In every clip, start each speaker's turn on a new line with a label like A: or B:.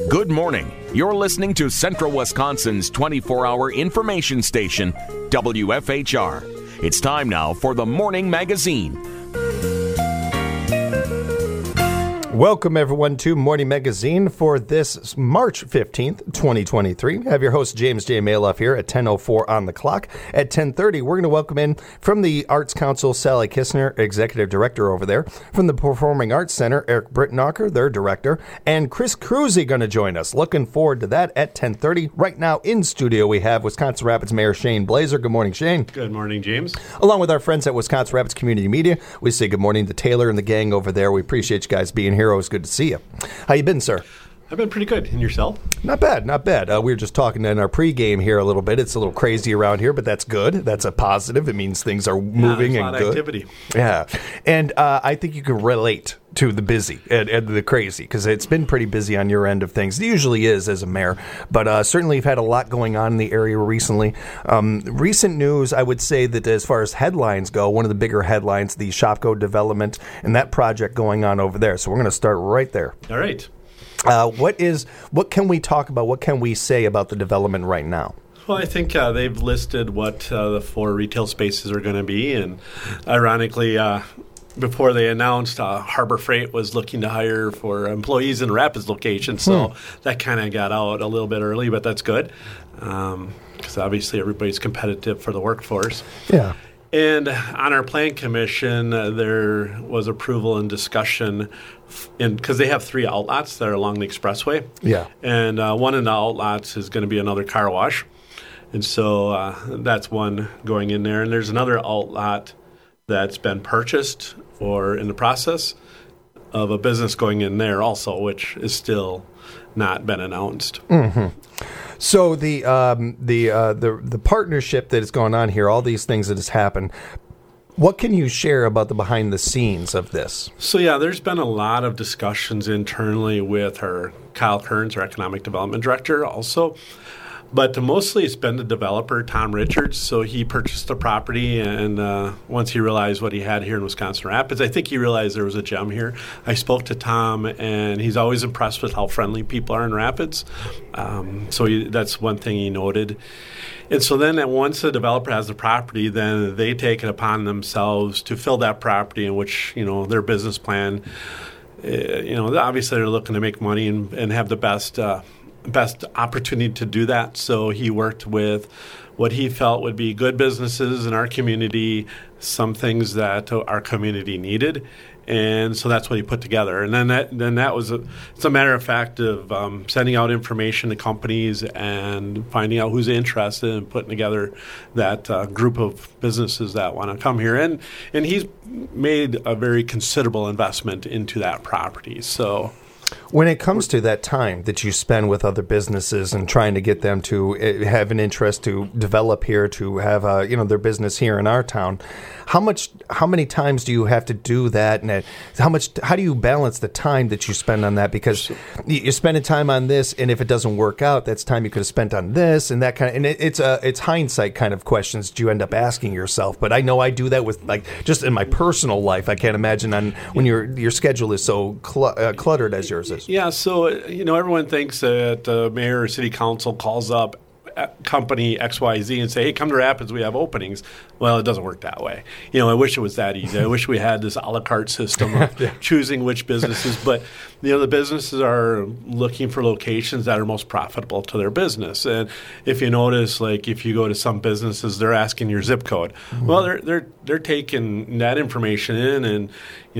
A: Good morning. You're listening to Central Wisconsin's 24-hour information station, WFHR. It's time now for the Morning Magazine.
B: Welcome, everyone, to Morning Magazine for this March 15th, 2023. I have your host, James J. Maloff, here at 10:04 on the clock. At 10:30, we're going to welcome in from the Arts Council, Sally Kistner, Executive Director over there. From the Performing Arts Center, Eric Brittenocker, their Director. And Chris Cruzy going to join us. Looking forward to that at 10:30. Right now in studio, we have Wisconsin Rapids Mayor Shane Blaser. Good morning, Shane.
C: Good morning, James.
B: Along with our friends at Wisconsin Rapids Community Media, we say good morning to Taylor and the gang over there. We appreciate you guys being here. Always good to see you. How you been, sir?
C: I've been pretty good. And yourself?
B: Not bad, not bad. We were just talking in our pregame here a little bit. It's a little crazy around here, but that's good. That's a positive. It means things are moving and good.
C: Activity.
B: Yeah, and I think you can relate to the busy and the crazy because it's been pretty busy on your end of things. It usually is as a mayor, but certainly you've had a lot going on in the area recently. Recent news, I would say that as far as headlines go, one of the bigger headlines, the Shopko development and that project going on over there. So we're going to start right there.
C: All right.
B: What can we talk about? What can we say about the development right now?
C: Well, I think they've listed what the 4 retail spaces are going to be, and ironically, before they announced, Harbor Freight was looking to hire for employees in the Rapids location, so that kind of got out a little bit early, but that's good because obviously everybody's competitive for the workforce.
B: Yeah.
C: And on our plan commission, there was approval and discussion because they have 3 outlots that are along the expressway.
B: Yeah.
C: And one of the outlots is going to be another car wash. And so that's one going in there. And there's another outlot that's been purchased or in the process of a business going in there also, which is still not been announced.
B: Mm-hmm. So the partnership that is going on here, all these things that has happened, what can you share about the behind the scenes of this?
C: So yeah, there's been a lot of discussions internally with Kyle Kearns, our economic development director also. But mostly it's been the developer, Tom Richards. So he purchased the property, and once he realized what he had here in Wisconsin Rapids, I think he realized there was a gem here. I spoke to Tom, and he's always impressed with how friendly people are in Rapids. That's one thing he noted. And so then once the developer has the property, then they take it upon themselves to fill that property in which, their business plan, obviously they're looking to make money and have the best opportunity to do that. So he worked with what he felt would be good businesses in our community, some things that our community needed. And so that's what he put together. And then that was it's a matter of fact of sending out information to companies and finding out who's interested and putting together that group of businesses that want to come here. And he's made a very considerable investment into that property. So
B: when it comes to that time that you spend with other businesses and trying to get them to have an interest to develop here, to have their business here in our town, how many times do you have to do that, and how do you balance the time that you spend on that? Because you're spending time on this, and if it doesn't work out, that's time you could have spent on this and that kind of. And it's hindsight kind of questions that you end up asking yourself. But I know I do that with just in my personal life. I can't imagine when your schedule is so cluttered as yours is.
C: Yeah, so everyone thinks that the mayor or city council calls up company XYZ and say, hey, come to Rapids, we have openings. Well, it doesn't work that way. I wish it was that easy. I wish we had this a la carte system of choosing which businesses. But, the businesses are looking for locations that are most profitable to their business. And if you notice, if you go to some businesses, they're asking your zip code. Mm-hmm. Well, they're taking that information in. And,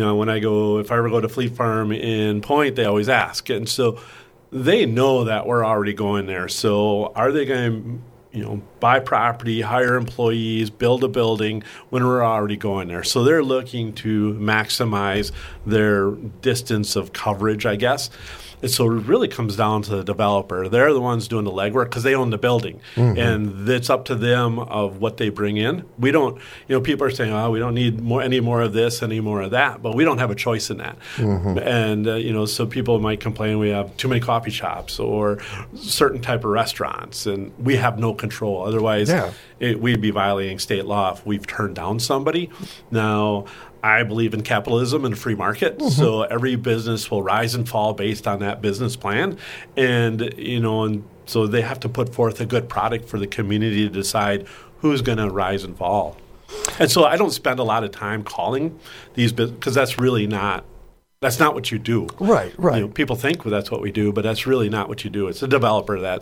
C: if I ever go to Fleet Farm in Point, they always ask. And so they know that we're already going there. So are they going to, buy property, hire employees, build a building when we're already going there? So they're looking to maximize their distance of coverage, I guess. And so it really comes down to the developer. They're the ones doing the legwork because they own the building. Mm-hmm. And it's up to them of what they bring in. We don't, people are saying, we don't need any more of this, any more of that. But we don't have a choice in that. Mm-hmm. And, so people might complain we have too many coffee shops or certain type of restaurants. And we have no control. Otherwise, we'd be violating state law if we've turned down somebody. Now, I believe in capitalism and free market, so every business will rise and fall based on that business plan, and so they have to put forth a good product for the community to decide who's going to rise and fall. And so I don't spend a lot of time calling these because that's not what you do.
B: Right.
C: People think that's what we do, but that's really not what you do. It's a developer that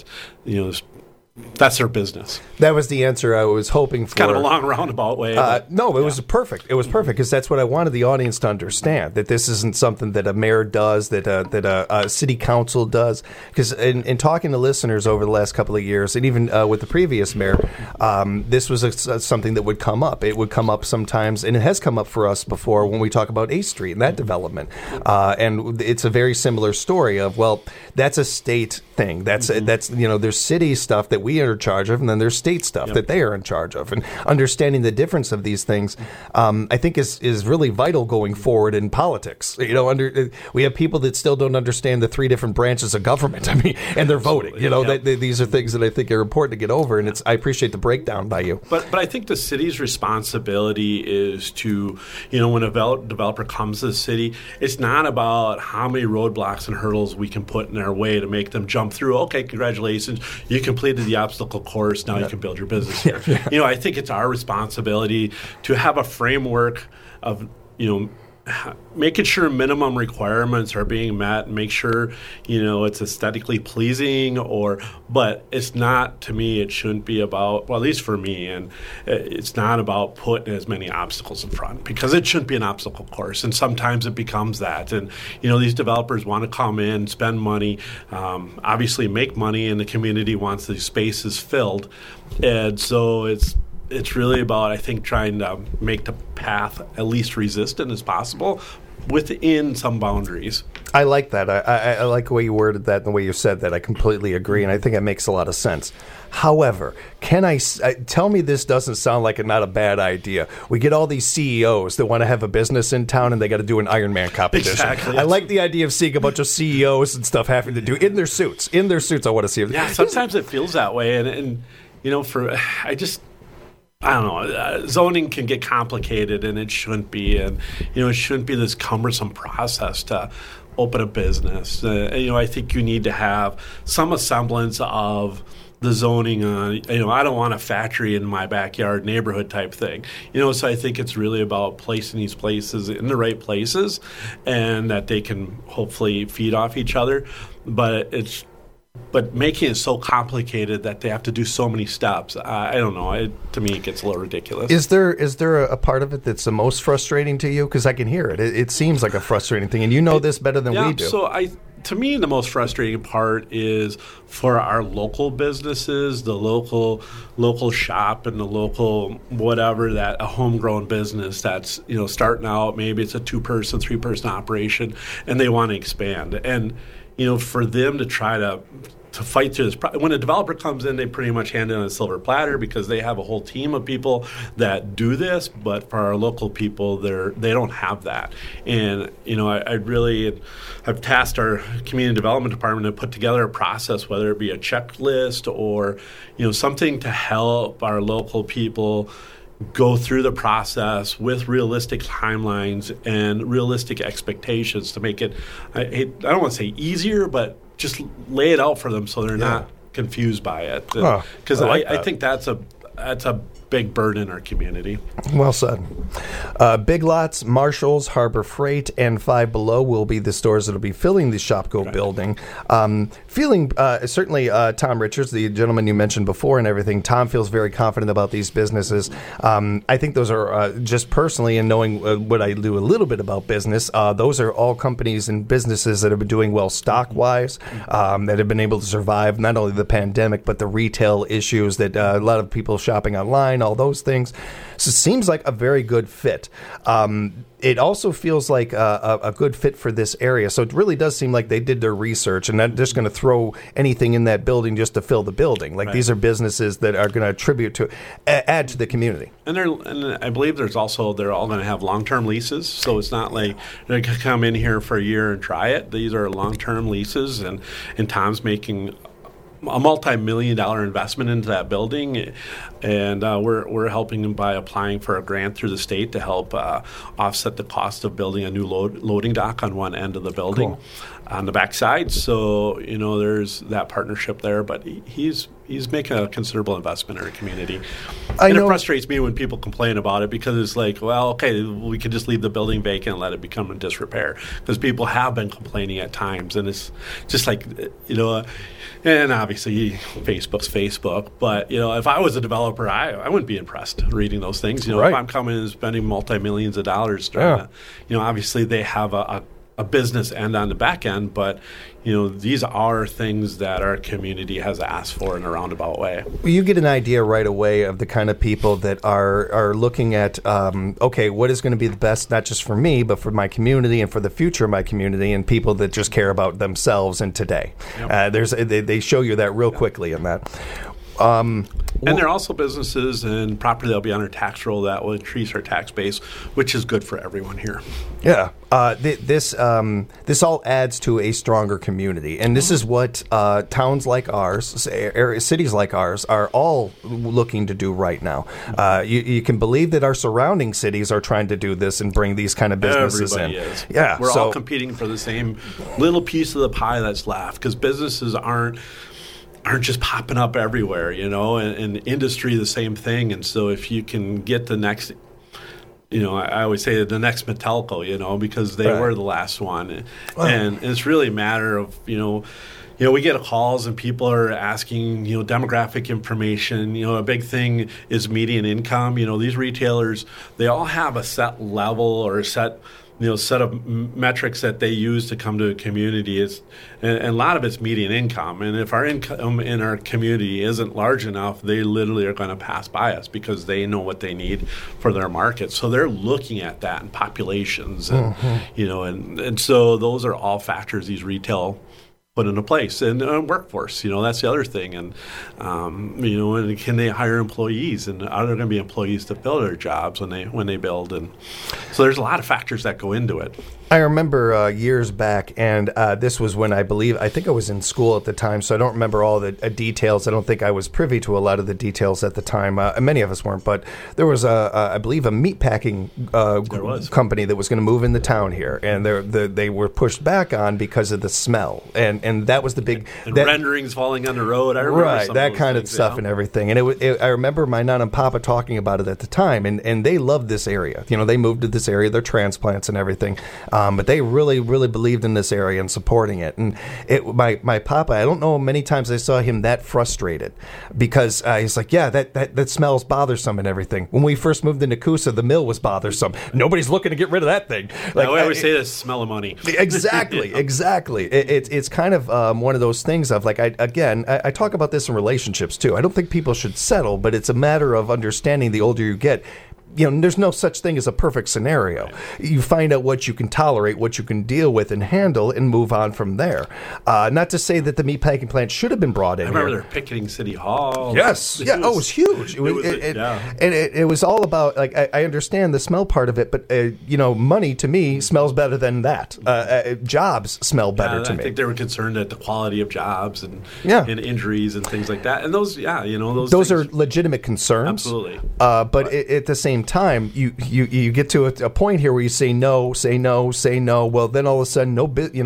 C: that's their business.
B: That was the answer I was hoping for.
C: Kind of a long roundabout way.
B: No, it was perfect. It was perfect because that's what I wanted the audience to understand, that this isn't something that a mayor does, that a city council does. Because in talking to listeners over the last couple of years, and even with the previous mayor, this was something that would come up. It would come up sometimes, and it has come up for us before when we talk about 8th Street and that development. And it's a very similar story of, well, that's a state thing. That's there's city stuff that we are in charge of, and then there's state stuff that they are in charge of. And understanding the difference of these things, I think is really vital going forward in politics. We have people that still don't understand the 3 different branches of government. I mean, and they're voting. These are things that I think are important to get over, and I appreciate the breakdown by you.
C: But I think the city's responsibility is to, when a developer comes to the city, it's not about how many roadblocks and hurdles we can put in their way to make them jump through. Okay, congratulations, you completed the obstacle course. Now you can build your business here. I think it's our responsibility to have a framework of, making sure minimum requirements are being met, and make sure, it's aesthetically pleasing. But it's not, to me, it shouldn't be about, well, at least for me, and it's not about putting as many obstacles in front, because it shouldn't be an obstacle course. And sometimes it becomes that. And, these developers want to come in, spend money, obviously make money, and the community wants these spaces filled. And so it's really about, I think, trying to make the path at least resistant as possible within some boundaries.
B: I like that. I like the way you worded that and the way you said that. I completely agree, and I think it makes a lot of sense. However, tell me this doesn't sound like not a bad idea. We get all these CEOs that want to have a business in town, and they got to do an Ironman competition.
C: Exactly.
B: I like the idea of seeing a bunch of CEOs and stuff having to do in their suits. I want to see it.
C: Yeah, sometimes it feels that way, and I don't know. Zoning can get complicated, and it shouldn't be. And, it shouldn't be this cumbersome process to open a business. I think you need to have some semblance of the zoning. I don't want a factory in my backyard neighborhood type thing. So I think it's really about placing these places in the right places, and that they can hopefully feed off each other. But making it so complicated that they have to do so many steps, I don't know. To me, it gets a little ridiculous.
B: Is there a part of it that's the most frustrating to you? Because I can hear it. It seems like a frustrating thing, and this better than we do.
C: So to me, the most frustrating part is for our local businesses, the local shop and the local whatever, that a homegrown business that's starting out. Maybe it's a 2-person, 3-person operation, and they want to expand. And for them to try to fight through this. When a developer comes in, they pretty much hand in a silver platter because they have a whole team of people that do this. But for our local people, they don't have that. And I've tasked our community development department to put together a process, whether it be a checklist or something to help our local people go through the process with realistic timelines and realistic expectations to make it, I don't want to say easier, but just lay it out for them so they're not confused by it. Because I think that's a big burden in our community.
B: Well said. Big Lots, Marshalls, Harbor Freight, and Five Below will be the stores that will be filling the Shopko building. Certainly Tom Richards, the gentleman you mentioned before and everything, Tom feels very confident about these businesses. I think those are, just personally, and knowing what I do a little bit about business, those are all companies and businesses that have been doing well stock-wise, that have been able to survive not only the pandemic, but the retail issues that a lot of people shopping online, all those things. So it seems like a very good fit. It also feels like a good fit for this area. So it really does seem like they did their research and not just going to throw anything in that building just to fill the building. Like these are businesses that are going to add to the community. And
C: I believe they're all going to have long-term leases. So it's not like they're going to come in here for a year and try it. These are long-term leases, and Tom's making a multi-million-dollar investment into that building, and we're helping them by applying for a grant through the state to help offset the cost of building a new loading dock on one end of the building.
B: Cool.
C: On the backside. So, there's that partnership there, but he's making a considerable investment in our community. It frustrates me when people complain about it, because it's like, well, okay, we could just leave the building vacant and let it become in disrepair, because people have been complaining at times, and it's just like, and obviously Facebook's Facebook, but, if I was a developer, I wouldn't be impressed reading those things.
B: Right.
C: If I'm coming and spending multi-millions of dollars trying to, obviously they have a business end on the back end, but these are things that our community has asked for in a roundabout way.
B: You get an idea right away of the kind of people that are looking at, okay, what is going to be the best, not just for me, but for my community and for the future of my community, and people that just care about themselves and today. Yep. They show you that real quickly in that.
C: And there are also businesses and property that will be on our tax roll that will increase our tax base, which is good for everyone here.
B: Yeah. This all adds to a stronger community. And this is what towns like ours, cities like ours, are all looking to do right now. You can believe that our surrounding cities are trying to do this and bring these kind of businesses
C: Everybody
B: in.
C: Is.
B: Yeah,
C: We're all competing for the same little piece of the pie that's left, because businesses aren't just popping up everywhere, and industry the same thing. And so if you can get the next, I always say the next Metelco, because they were the last one. And it's really a matter of, we get calls and people are asking, demographic information. A big thing is median income. These retailers, they all have a set level or a set of metrics that they use to come to a community. And a lot of it's median income. And if our income in our community isn't large enough, they literally are going to pass by us, because they know what they need for their market. So they're looking at that in populations, and and so those are all factors these retail put into place. And workforce, that's the other thing. And and can they hire employees, and are there going to be employees to fill their jobs when they build? And so there's a lot of factors that go into it.
B: I remember years back, and this was when I think I was in school at the time, so I don't remember all the details. I don't think I was privy to a lot of the details at the time. Many of us weren't, but there was, I believe, a meatpacking company that was going to move into town here, and they were pushed back on because of the smell, and that was the big...
C: renderings falling on the road. I remember
B: that kind of stuff and everything. And I remember my Nana and Papa talking about it at the time, and they loved this area. They moved to this area, their transplants and everything. But they really, really believed in this area and supporting it. And my Papa, I don't know how many times I saw him that frustrated, because he's like, yeah, that smells bothersome and everything. When we first moved into Coosa, the mill was bothersome. Nobody's looking to get rid of that thing.
C: Like, I always say this, smell of money.
B: Exactly, exactly. It's kind of one of those things of, like, I talk about this in relationships too. I don't think people should settle, but it's a matter of understanding the older you get. There's no such thing as a perfect scenario. Right. You find out what you can tolerate, what you can deal with and handle, and move on from there. Not to say that the meatpacking plant should have been brought in.
C: I remember they're picketing City Hall.
B: Yes. It was huge. And it was all about, like, I understand the smell part of it, but, money to me smells better than that. Jobs smell better to me.
C: I think they were concerned at the quality of jobs and injuries and things like that. And those
B: are legitimate concerns.
C: Absolutely.
B: But at the same time, you get to a point here where you say no. Well, then all of a sudden,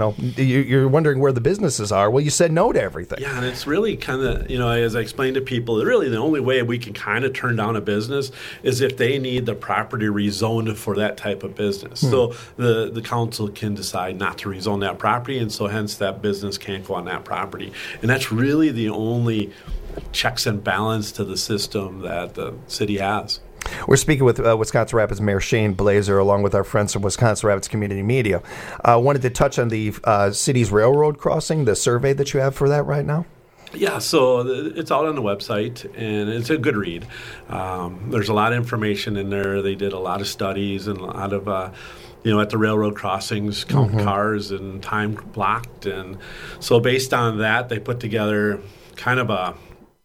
B: you're wondering where the businesses are. Well, you said no to everything.
C: Yeah, and it's really kind of, as I explained to people, really the only way we can kind of turn down a business is if they need the property rezoned for that type of business. So the council can decide not to rezone that property, and so hence that business can't go on that property. And that's really the only checks and balance to the system that the city has.
B: We're speaking with Wisconsin Rapids Mayor Shane Blaser, along with our friends from Wisconsin Rapids Community Media. Wanted to touch on the city's railroad crossing, the survey that you have for that right now.
C: Yeah, so it's out on the website, and it's a good read. There's a lot of information in there. They did a lot of studies and a lot of, at the railroad crossings, count cars and time blocked. And so based on that, they put together kind of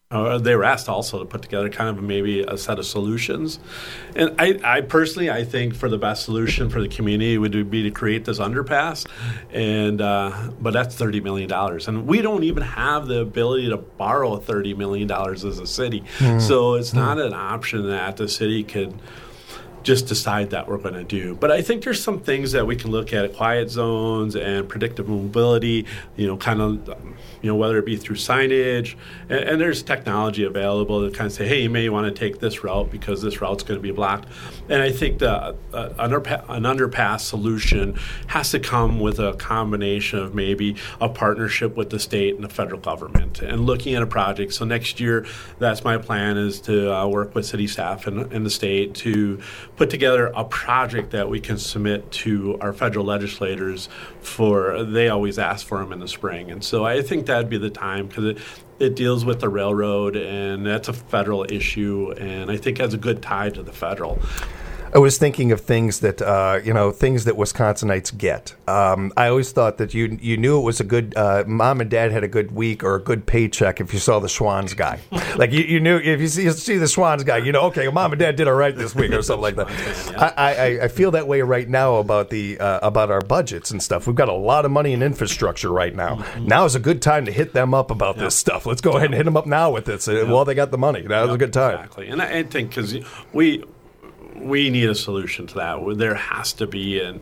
C: they were asked also to put together kind of maybe a set of solutions. And I personally, I think for the best solution for the community would be to create this underpass. And but that's $30 million. And we don't even have the ability to borrow $30 million as a city. So it's not an option that the city could just decide that we're going to do. But I think there's some things that we can look at quiet zones and predictive mobility, kind of, whether it be through signage, and there's technology available to kind of say, hey, you may want to take this route because this route's going to be blocked. And I think an underpass solution has to come with a combination of maybe a partnership with the state and the federal government and looking at a project. So next year, that's my plan, is to work with city staff and the state to put together a project that we can submit to our federal legislators they always ask for them in the spring. And so I think that'd be the time, because it deals with the railroad, and that's a federal issue, and I think has a good tie to the federal.
B: I was thinking of things that things that Wisconsinites get. I always thought that you knew it was a good mom and dad had a good week or a good paycheck if you saw the Schwann's guy. Like you knew if you see the Schwann's guy, okay, mom and dad did all right this week or something like that. I feel that way right now about about our budgets and stuff. We've got a lot of money in infrastructure right now. Mm-hmm. Now is a good time to hit them up about this stuff. Let's go ahead and hit them up now with this while they got the money. Now's a good time.
C: Exactly, and I think because we need a solution to that. There has to be, and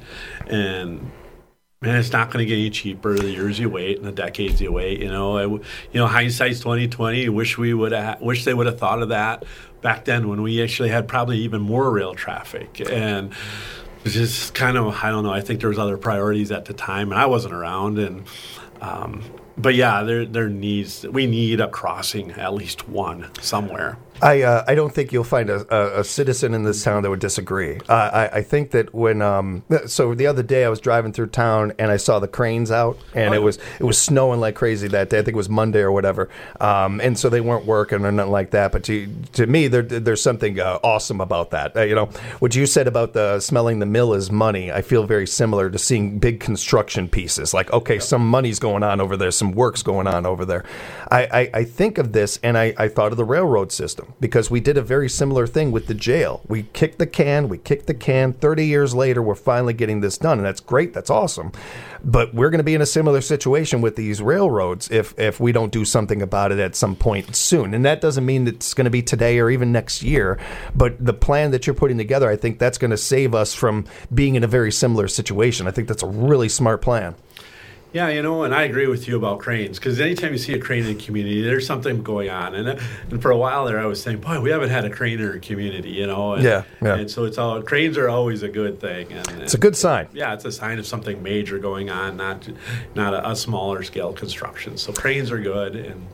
C: it's not going to get any cheaper the years you wait and the decades you wait. Hindsight's 2020. Wish they would have thought of that back then when we actually had probably even more rail traffic. And it's just kind of, I don't know. I think there was other priorities at the time, and I wasn't around. And but yeah, we need a crossing, at least one somewhere.
B: I don't think you'll find a citizen in this town that would disagree. I think that so the other day I was driving through town and I saw the cranes out, and it was snowing like crazy that day. I think it was Monday or whatever, and so they weren't working or nothing like that. But to me, there's something awesome about that. What you said about the smelling the mill is money. I feel very similar to seeing big construction pieces. Like, okay, some money's going on over there, some work's going on over there. I think of this, and I thought of the railroad system, because we did a very similar thing with the jail. We kicked the can. 30 years later, we're finally getting this done, and that's great. That's awesome. But we're going to be in a similar situation with these railroads if we don't do something about it at some point soon. And that doesn't mean it's going to be today or even next year. But the plan that you're putting together, I think that's going to save us from being in a very similar situation. I think that's a really smart plan.
C: Yeah, and I agree with you about cranes, because anytime you see a crane in a community, there's something going on. And for a while there, I was saying, boy, we haven't had a crane in our community, And,
B: yeah.
C: And so cranes are always a good thing. And
B: it's a good sign.
C: Yeah, it's a sign of something major going on, not a smaller scale construction. So cranes are good. And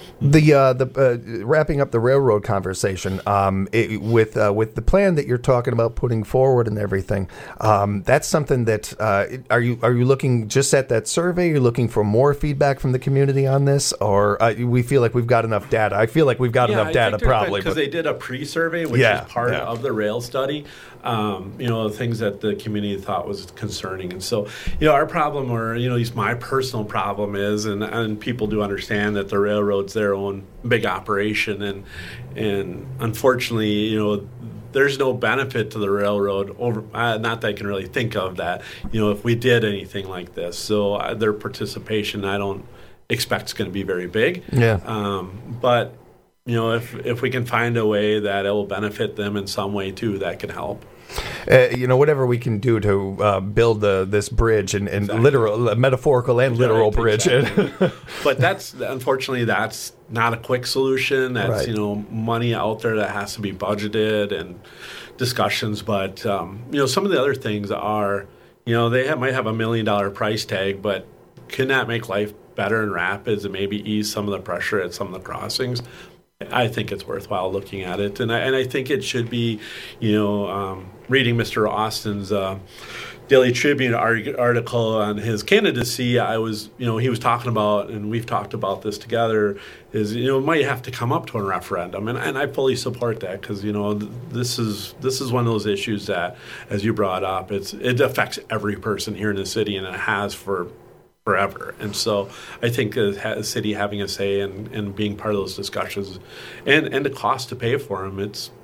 B: The wrapping up the railroad conversation with the plan that you're talking about putting forward and everything, that's something that are you looking just at that survey? You're looking for more feedback from the community on this, or we feel like we've got enough data? I feel like we've got enough data, probably,
C: because they did a pre-survey, which is part of the rail study. Things that the community thought was concerning, and so our problem, or at least my personal problem, is, and people do understand that the railroad's their own big operation, and unfortunately, there's no benefit to the railroad over. Not that I can really think of that. If we did anything like this, so their participation, I don't expect is going to be very big.
B: Yeah.
C: But if we can find a way that it will benefit them in some way too, that can help.
B: Whatever we can do to build this bridge and exactly. Literal, metaphorical and literal bridge. Exactly.
C: But unfortunately, that's not a quick solution. That's,
B: right.
C: Money out there that has to be budgeted and discussions. But, some of the other things are, they might have $1 million price tag, but can that make life better in Rapids and maybe ease some of the pressure at some of the crossings? I think it's worthwhile looking at it, and I think it should be, reading Mr. Austin's Daily Tribune article on his candidacy. I was, he was talking about, and we've talked about this together, is it might have to come up to a referendum, and I fully support that, because this is one of those issues that, as you brought up, it affects every person here in the city, and it has for forever. And so I think the city having a say and being part of those discussions and the cost to pay for them,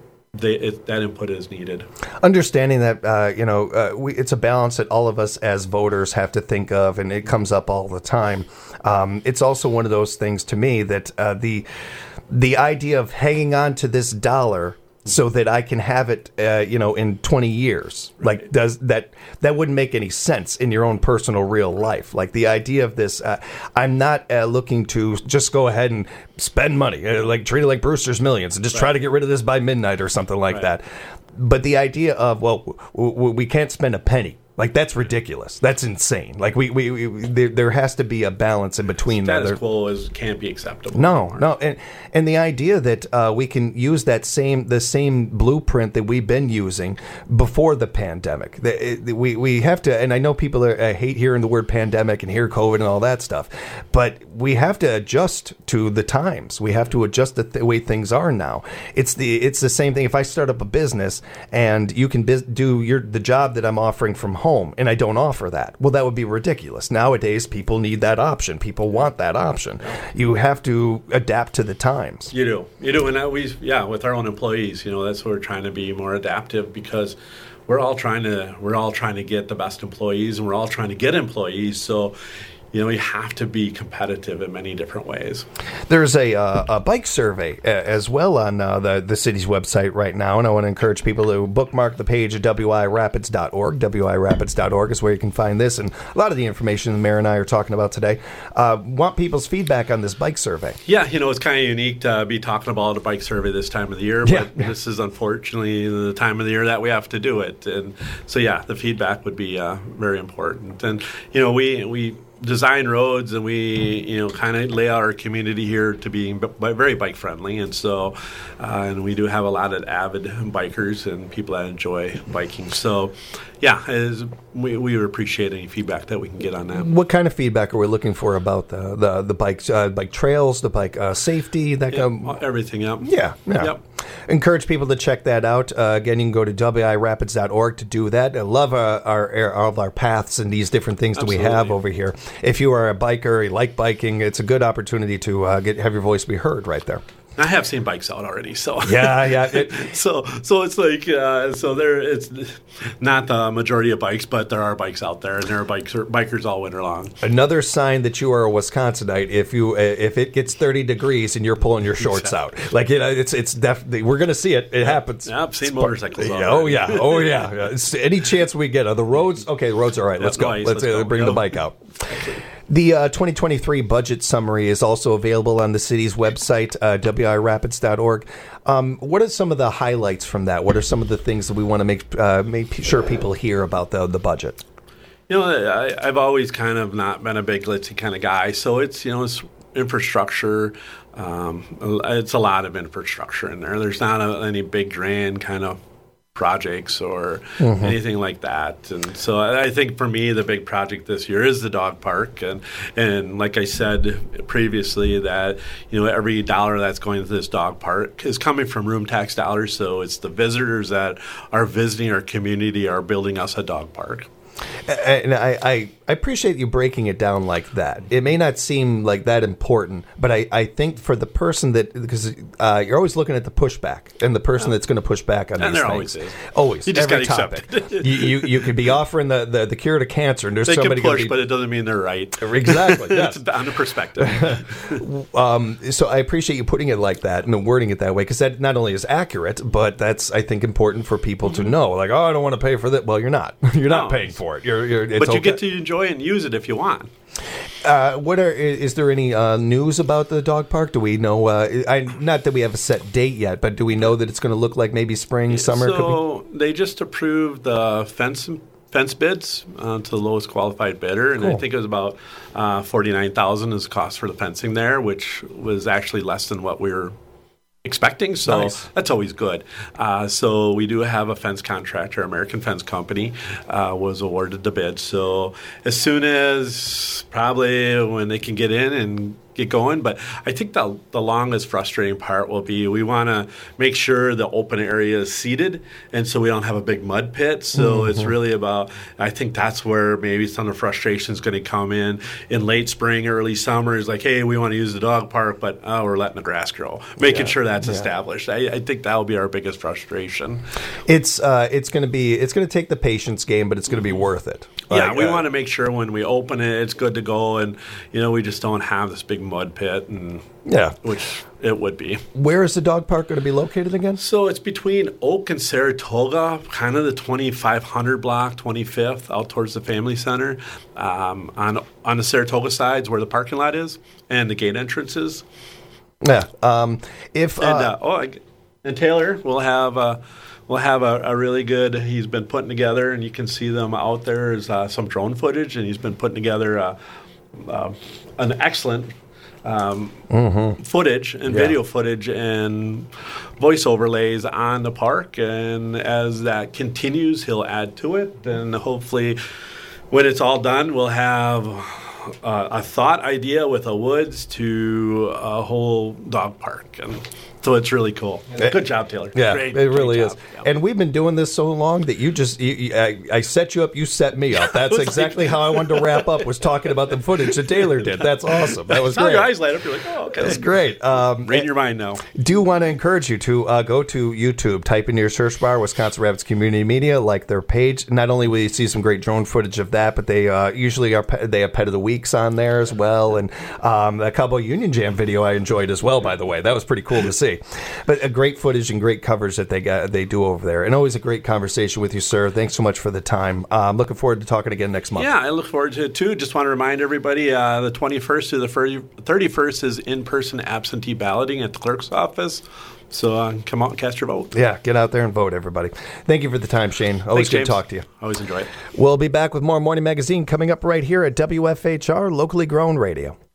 C: that input is needed.
B: Understanding that, it's a balance that all of us as voters have to think of, and it comes up all the time. It's also one of those things to me that the idea of hanging on to this dollar so that I can have it, in 20 years.
C: Right.
B: Like, that wouldn't make any sense in your own personal real life. Like, the idea of this, I'm not looking to just go ahead and spend money, treat it like Brewster's Millions and just try to get rid of this by midnight or something like that. But the idea of, we can't spend a penny. Like, that's ridiculous. That's insane. Like, there has to be a balance in between.
C: Status quo can't be acceptable.
B: No, and the idea that we can use the same blueprint that we've been using before the pandemic. We have to, and I know people hate hearing the word pandemic and hear COVID and all that stuff, but we have to adjust to the times. We have to adjust the way things are now. It's the same thing. If I start up a business and you can do the job that I'm offering from home, and I don't offer that, well, that would be ridiculous. Nowadays, people need that option. People want that option. You have to adapt to the times.
C: You do, and with our own employees, that's where we're trying to be more adaptive, because we're all trying to get the best employees, and we're all trying to get employees. So, you have to be competitive in many different ways. There's
B: a bike survey as well on the city's website right now, and I want to encourage people to bookmark the page at wirapids.org. wirapids.org is where you can find this and a lot of the information the mayor and I are talking about today. Want people's feedback on this bike survey?
C: Yeah, it's kind of unique to be talking about a bike survey this time of the year, but this is unfortunately the time of the year that we have to do it. And so, the feedback would be very important. And, we design roads, and we kind of lay out our community here to be very bike friendly, and so and we do have a lot of avid bikers and people that enjoy biking. So we would appreciate any feedback that we can get on that.
B: What kind of feedback are we looking for about the bike trails, the bike safety, that kind of
C: everything?
B: Yep. Encourage people to check that out. Again, you can go to wirapids.org to do that. I love all of our paths and these different things that we have over here. If you are a biker, you like biking, it's a good opportunity to have your voice be heard right there.
C: I have seen bikes out already, so so it's like it's not the majority of bikes, but there are bikes out there, and there are bikers all winter long.
B: Another sign that you are a Wisconsinite if it gets 30 degrees and you're pulling your shorts out, like it's definitely, we're going to see it. It happens.
C: Yeah, I've seen motorcycles.
B: Oh yeah. Any chance we get on the roads? Okay, the roads are all right. Let's go. Let's bring the bike out. The 2023 budget summary is also available on the city's website, wirapids.org. What are some of the highlights from that? What are some of the things that we want to make sure people hear about the budget?
C: I've always kind of not been a big glitzy kind of guy, so it's infrastructure. It's a lot of infrastructure in there. There's not any big grand kind of projects or anything like that. And so I think for me, the big project this year is the dog park. And like I said previously, that every dollar that's going to this dog park is coming from room tax dollars. So it's the visitors that are visiting our community are building us a dog park.
B: And I appreciate you breaking it down like that. It may not seem like that important, but I think for the person because you're always looking at the pushback and the person that's going to push back on these things.
C: Always is.
B: Always.
C: You just got to
B: topic.
C: accept it.
B: you could be offering the cure to cancer, and there's
C: they
B: somebody
C: can push, but it doesn't mean they're right.
B: Exactly. Yes.
C: It's on the perspective.
B: So I appreciate you putting it like that and wording it that way, because that not only is accurate, but that's, I think, important for people to know. Like, I don't want to pay for that. Well, you're not. You're not paying for it. But
C: you get to enjoy and use it if you want.
B: Is there any news about the dog park? Do we know? Not that we have a set date yet, but do we know that it's going to look like maybe spring, summer?
C: So they just approved the fence bids to the lowest qualified bidder, and I think it was about $49,000 is the cost for the fencing there, which was actually less than what we were expecting, so that's always good. So we do have a fence contractor, American Fence Company, was awarded the bid. So as soon as probably when they can get in and get going. But I think the longest frustrating part will be we want to make sure the open area is seeded, and so we don't have a big mud pit. So it's really about, I think that's where maybe some of the frustration is going to come in late spring, early summer. Is like, hey, we want to use the dog park, but we're letting the grass grow. Making sure that's established. I think that will be our biggest frustration.
B: It's going to take the patience game, but it's going to be worth it.
C: Yeah, we want to make sure when we open it, it's good to go, and we just don't have this big mud pit, and which it would be.
B: Where is the dog park going to be located again?
C: So it's between Oak and Saratoga, kind of the 2500 block, 25th, out towards the Family Center. On the Saratoga side is where the parking lot is, and the gate entrance is.
B: Yeah.
C: And Taylor will have a really good. He's been putting together, and you can see them out there. Is some drone footage, and he's been putting together an excellent footage and video footage and voice overlays on the park. And as that continues, he'll add to it. And hopefully, when it's all done, we'll have a thought idea with a woods to a whole dog park. And so it's really cool. Good job, Taylor.
B: Yeah,
C: great
B: really
C: job.
B: is.
C: Yeah.
B: And we've been doing this so long that I set you up, you set me up. That's exactly how I wanted to wrap up, was talking about the footage that Taylor did. That's awesome. That was great.
C: Your eyes light up. You're like, oh, okay.
B: That's great.
C: Read your mind now.
B: Do want to encourage you to go to YouTube, type in your search bar, Wisconsin Rabbits Community Media, like their page. Not only will you see some great drone footage of that, but they usually they have Pet of the Weeks on there as well. And a Cowboy Union Jam video I enjoyed as well, by the way. That was pretty cool to see. But great footage and great coverage that they do over there. And always a great conversation with you, sir. Thanks so much for the time. Looking forward to talking again next month.
C: Yeah, I look forward to it, too. Just want to remind everybody, the 21st to the 31st is in-person absentee balloting at the clerk's office. So come out and cast your vote.
B: Yeah, get out there and vote, everybody. Thank you for the time, Shane. Always good to talk to you.
C: Always enjoy it.
B: We'll be back with more Morning Magazine coming up right here at WFHR, locally grown radio.